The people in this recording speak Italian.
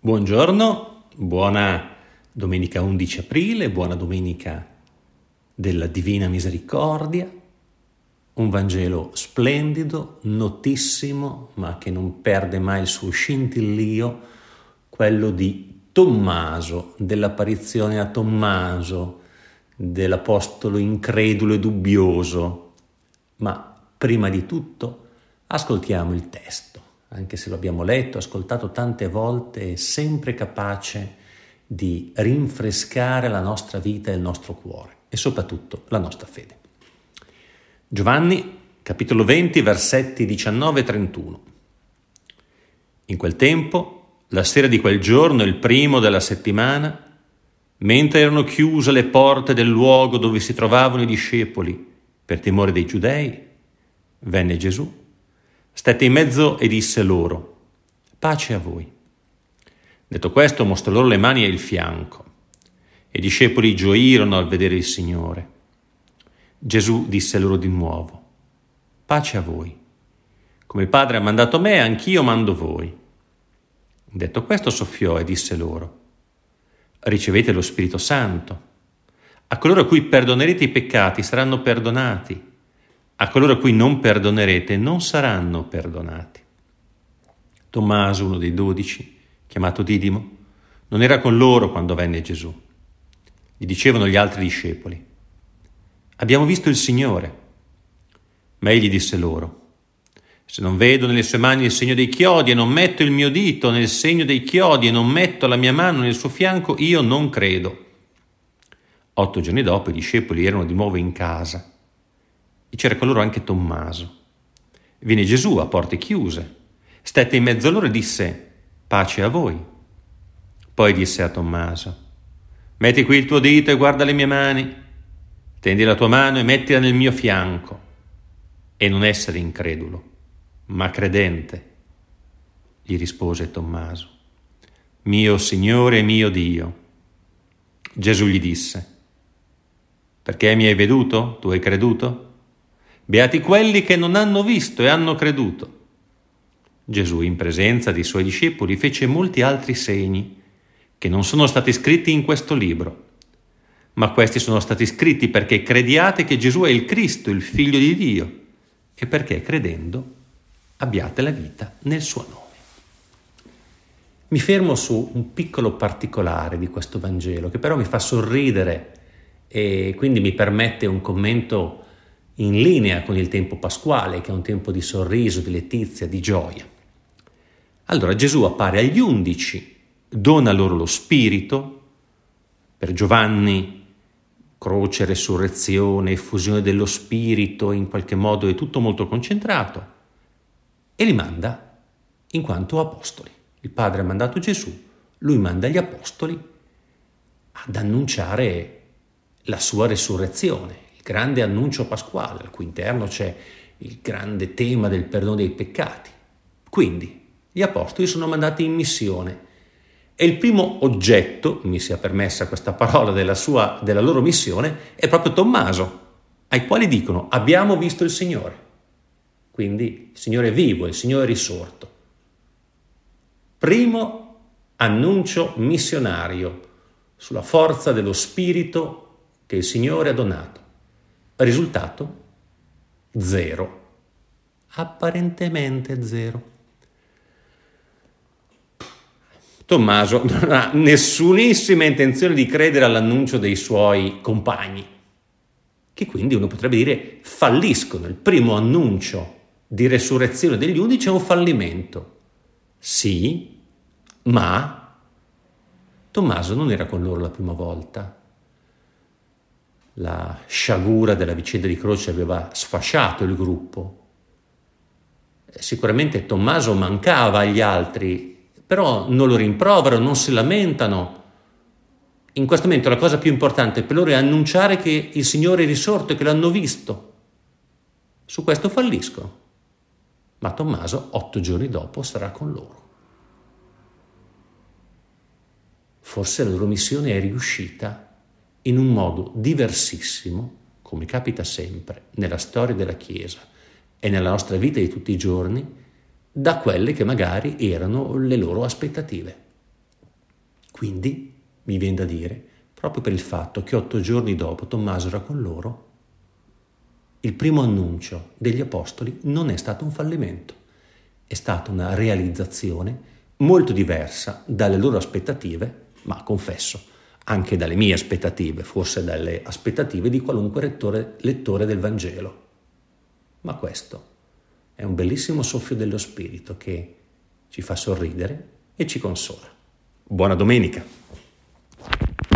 Buongiorno, buona domenica 11 aprile, buona domenica della Divina Misericordia, un Vangelo splendido, notissimo, ma che non perde mai il suo scintillio, quello di Tommaso, dell'apparizione a Tommaso, dell'apostolo incredulo e dubbioso. Ma prima di tutto ascoltiamo il testo. Anche se lo abbiamo letto, ascoltato tante volte, è sempre capace di rinfrescare la nostra vita e il nostro cuore e soprattutto la nostra fede. Giovanni, capitolo 20, versetti 19 e 31. In quel tempo, la sera di quel giorno, il primo della settimana, mentre erano chiuse le porte del luogo dove si trovavano i discepoli per timore dei giudei, venne Gesù, stette in mezzo e disse loro: pace a voi. Detto questo, mostrò loro le mani e il fianco. E i discepoli gioirono al vedere il Signore. Gesù disse loro di nuovo: pace a voi. Come il Padre ha mandato me, anch'io mando voi. Detto questo, soffiò e disse loro: ricevete lo Spirito Santo. A coloro a cui perdonerete i peccati saranno perdonati. A coloro a cui non perdonerete non saranno perdonati. Tommaso, uno dei 12, chiamato Didimo, non era con loro quando venne Gesù. Gli dicevano gli altri discepoli: abbiamo visto il Signore. Ma egli disse loro: se non vedo nelle sue mani il segno dei chiodi e non metto il mio dito nel segno dei chiodi e non metto la mia mano nel suo fianco, io non credo. 8 giorni dopo i discepoli erano di nuovo in casa e c'era con loro anche Tommaso. Viene Gesù a porte chiuse, stette in mezzo a loro e disse: pace a voi. Poi disse a Tommaso: metti qui il tuo dito e guarda le mie mani, tendi la tua mano e mettila nel mio fianco, e non essere incredulo, ma credente. Gli rispose Tommaso: mio Signore e mio Dio. Gesù gli disse: perché mi hai veduto? Tu hai creduto? Beati quelli che non hanno visto e hanno creduto. Gesù, in presenza dei suoi discepoli, fece molti altri segni che non sono stati scritti in questo libro, ma questi sono stati scritti perché crediate che Gesù è il Cristo, il Figlio di Dio, e perché credendo abbiate la vita nel suo nome. Mi fermo su un piccolo particolare di questo Vangelo che però mi fa sorridere e quindi mi permette un commento in linea con il tempo pasquale, che è un tempo di sorriso, di letizia, di gioia. Allora Gesù appare agli 11, dona loro lo Spirito. Per Giovanni, croce, resurrezione, effusione dello Spirito, in qualche modo è tutto molto concentrato, e li manda in quanto apostoli. Il Padre ha mandato Gesù, lui manda gli apostoli ad annunciare la sua resurrezione, grande annuncio pasquale, al cui interno c'è il grande tema del perdono dei peccati. Quindi gli apostoli sono mandati in missione e il primo oggetto, mi sia permessa questa parola, della loro missione è proprio Tommaso, ai quali dicono: abbiamo visto il Signore. Quindi il Signore è vivo, il Signore è risorto. Primo annuncio missionario sulla forza dello Spirito che il Signore ha donato. Risultato? 0. Apparentemente 0. Tommaso non ha nessunissima intenzione di credere all'annuncio dei suoi compagni, che quindi uno potrebbe dire falliscono. Il primo annuncio di resurrezione degli 11 è un fallimento. Sì, ma Tommaso non era con loro la prima volta. La sciagura della vicenda di croce aveva sfasciato il gruppo. Sicuramente Tommaso mancava agli altri, però non lo rimproverano, non si lamentano. In questo momento la cosa più importante per loro è annunciare che il Signore è risorto e che l'hanno visto. Su questo falliscono. Ma Tommaso 8 giorni dopo sarà con loro. Forse la loro missione è riuscita in un modo diversissimo, come capita sempre nella storia della Chiesa e nella nostra vita di tutti i giorni, da quelle che magari erano le loro aspettative. Quindi mi viene da dire, proprio per il fatto che 8 giorni dopo Tommaso era con loro, il primo annuncio degli apostoli non è stato un fallimento, è stata una realizzazione molto diversa dalle loro aspettative, ma confesso, anche dalle mie aspettative, forse dalle aspettative di qualunque lettore del Vangelo. Ma questo è un bellissimo soffio dello Spirito che ci fa sorridere e ci consola. Buona domenica!